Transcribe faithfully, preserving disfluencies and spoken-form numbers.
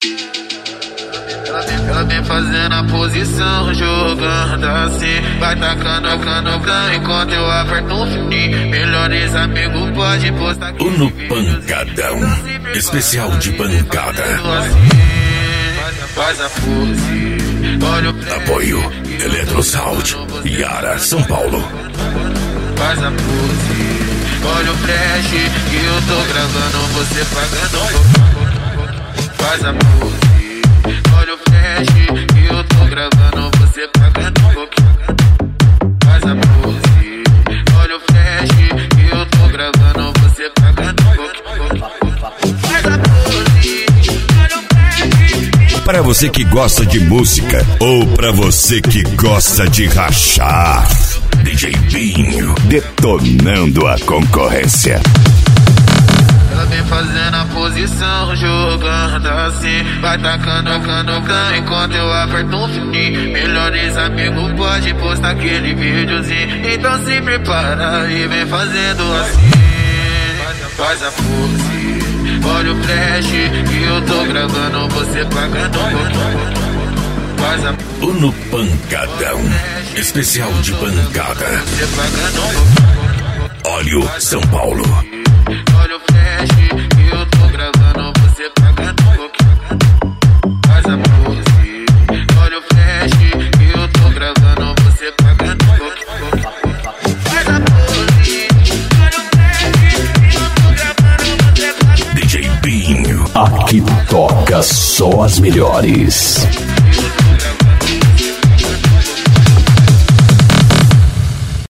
Ela vem fazendo a posição, jogando assim. Vai tacando, tacando pra enquanto eu aperto um fininho. Melhores amigos pode postar aqui. Uno Pancadão, especial de pancada. Faz a pose. Apoio Eletrosound, Yara, São Paulo. Faz a pose. Olha o flash que eu tô gravando, você pagando. Faz a pose. Olha o flash que eu tô gravando, você pagando um pouquinho. Faz a pose. Olha o flash que eu tô gravando, você pagando um pouquinho. Faz a pose. Olha o flash. Para você que gosta de música ou para você que gosta de rachar, D J Binho detonando a concorrência. Ela vem fazendo a posição, jogando assim. Vai tacando, tacando pra enquanto eu aperto um fininho. Melhores amigos pode postar aquele videozinho. Então se prepara e vem fazendo assim. Faz a pose. Olha o flash que eu tô gravando, você pagando um pouquinho. Faz a pose. Uno Pancadão, especial de pancada. Você pagando um pouquinho. Óleo São Paulo. Olha o flash que eu tô gravando, você pagando um pouquinho. Faz a pose. Olha o flash que eu tô gravando, você pagando um pouquinho. Faz a pose. Olha o flash que eu tô gravando, você pagando. D J Binho. Aqui toca só as melhores.